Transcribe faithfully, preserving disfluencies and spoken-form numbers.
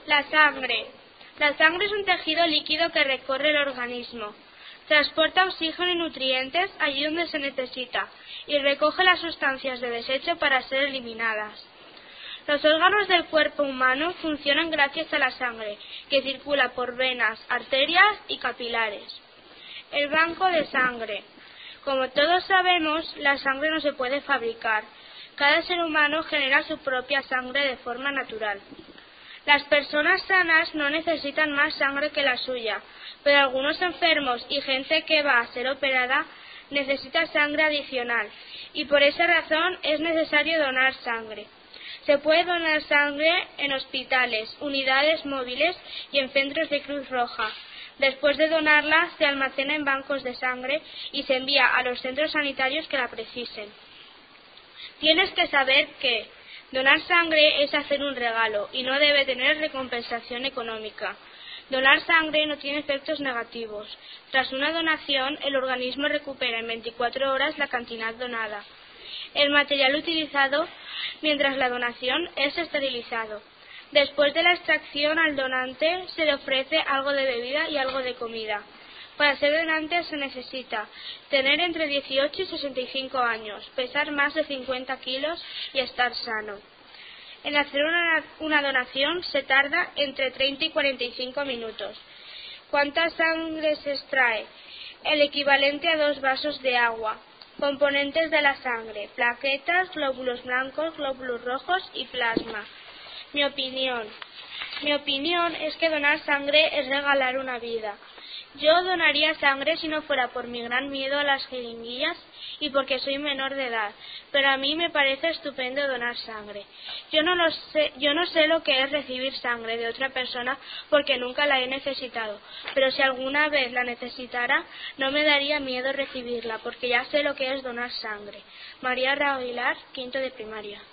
La sangre. La sangre es un tejido líquido que recorre el organismo. Transporta oxígeno y nutrientes allí donde se necesita y recoge las sustancias de desecho para ser eliminadas. Los órganos del cuerpo humano funcionan gracias a la sangre, que circula por venas, arterias y capilares. El banco de sangre. Como todos sabemos, la sangre no se puede fabricar. Cada ser humano genera su propia sangre de forma natural. Las personas sanas no necesitan más sangre que la suya, pero algunos enfermos y gente que va a ser operada necesita sangre adicional, y por esa razón es necesario donar sangre. Se puede donar sangre en hospitales, unidades móviles y en centros de Cruz Roja. Después de donarla, se almacena en bancos de sangre y se envía a los centros sanitarios que la precisen. Tienes que saber que donar sangre es hacer un regalo y no debe tener recompensación económica. Donar sangre no tiene efectos negativos. Tras una donación, el organismo recupera en veinticuatro horas la cantidad donada. El material utilizado mientras la donación es esterilizado. Después de la extracción al donante se le ofrece algo de bebida y algo de comida. Para ser donante se necesita tener entre dieciocho y sesenta y cinco años, pesar más de cincuenta kilos y estar sano. En hacer una, una donación se tarda entre treinta y cuarenta y cinco minutos. ¿Cuánta sangre se extrae? El equivalente a dos vasos de agua. Componentes de la sangre: plaquetas, glóbulos blancos, glóbulos rojos y plasma. Mi opinión. Mi opinión es que donar sangre es regalar una vida. Yo donaría sangre si no fuera por mi gran miedo a las jeringuillas y porque soy menor de edad, pero a mí me parece estupendo donar sangre. Yo no lo sé, yo no sé lo que es recibir sangre de otra persona porque nunca la he necesitado, pero si alguna vez la necesitara, no me daría miedo recibirla porque ya sé lo que es donar sangre. María Aguilar, quinto de primaria.